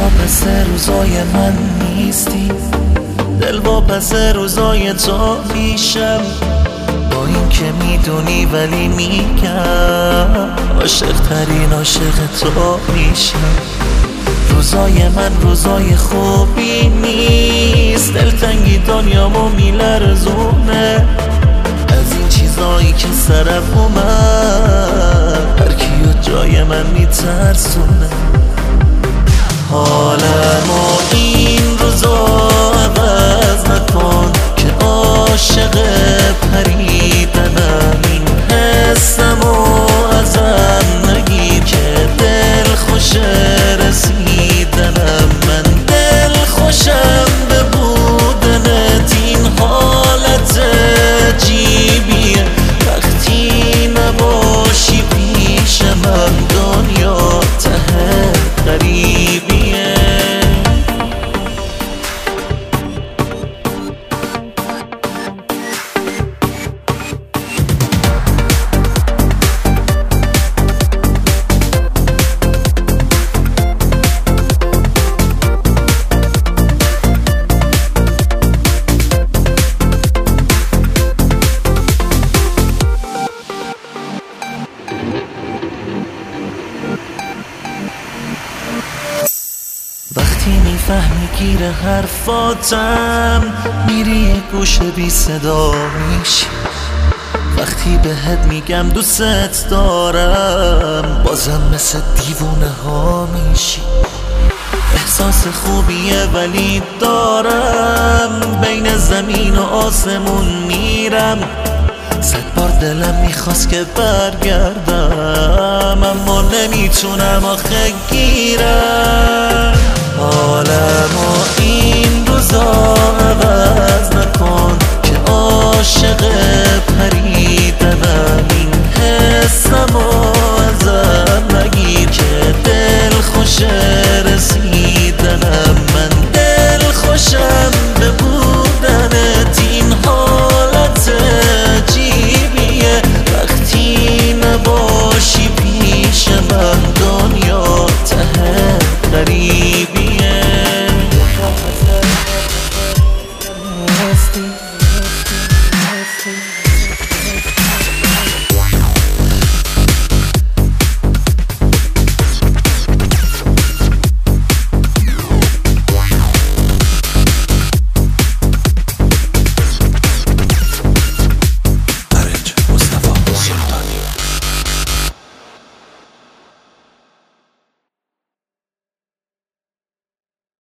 پس روزای من نیستی، دل پس روزای تو میشم. با این که میدونی ولی میگم عاشق ترین عاشق تو میشم. روزای من روزای خوبی نیست، دلتنگی دنیامو میلرزونه. از این چیزایی که سرم اومد هر کیو جای من میترسونه. حالمو این روزا عوض نکن که عاشق پریدنم. این حسمو ازم نگیر که دل خوش رسیدنم. من دل خوشم به بودنت، این حالت عجیبیه وقتی نباشی پیش من. دنیا ته غریبیه. وقتی میفهمی گیر حرفاتم میری یه گوشه بی صدا میشی. وقتی بهت میگم دوست دارم بازم مثل دیوونه ها میشی. احساس خوبیه ولی دارم بین زمین و آسمون میرم. 100 بار دلم میخواست که برگردم اما نمیتونم آخه گیرم. حالمو این روزا عوض نکن که عاشق